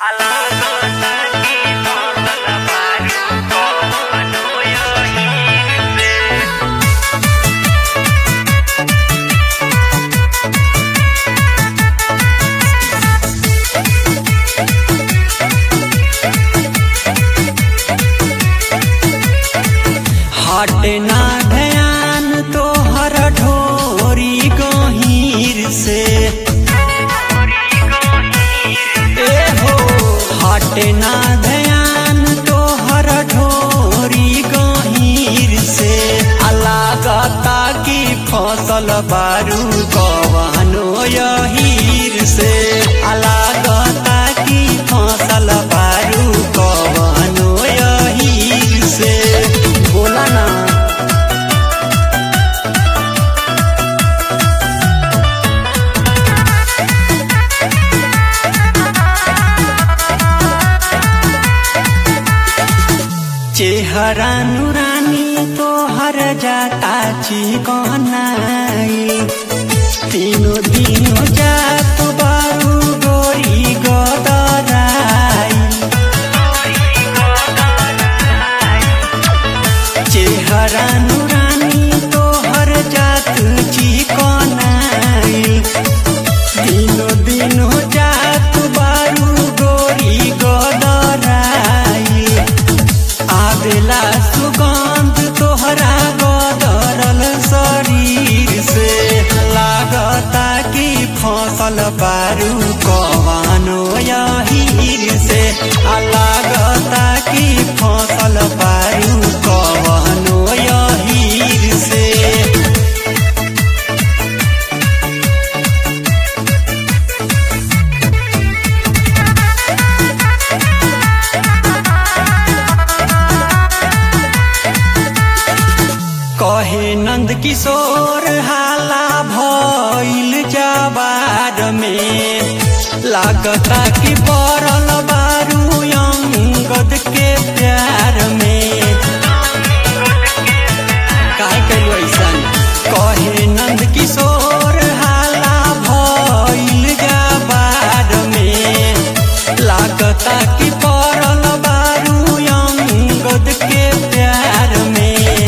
हटे ना ध्यान तोहर ढोरी गहीर से ए हो हटे ना ध्यान तोहर ढोरी गहीर से लागता कि फसल बारू कवनो यहीर से लागता कि फसल बारू कवनो यहीर से बोला ना चेहरा नुरानी तोहर जाता चिकनाई तीनों दिनों जात बारू गोरी गदराई चेहरा नुरानी तोहर जात चिकनाई दिनों दिनों जात बारू गोरी गदराई आवेला सुगंध तोहरा गदरल शरीर से लागता कि फसल बारू कवनो यहीर से लागता कि फसल बारू कवनो यहीर से कहे नंद किशोर हाला भइल जवार में लागता कि पड़ल बारू अंगद के प्यार में काहे कइलू ऐसन कहे नंद किशोर हाला भइल जवार में लागता कि पड़ल बारू अंगद के प्यार में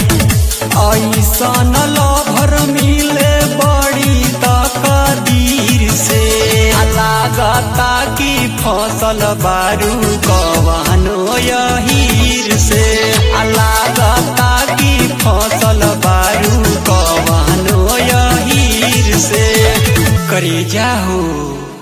ऐसन लभर मिले बड़ी तकदीर से लागता कि फसल बारू कवनो यहीर से लागता कि फसल बारू कवनो यहीर से करे जाओ।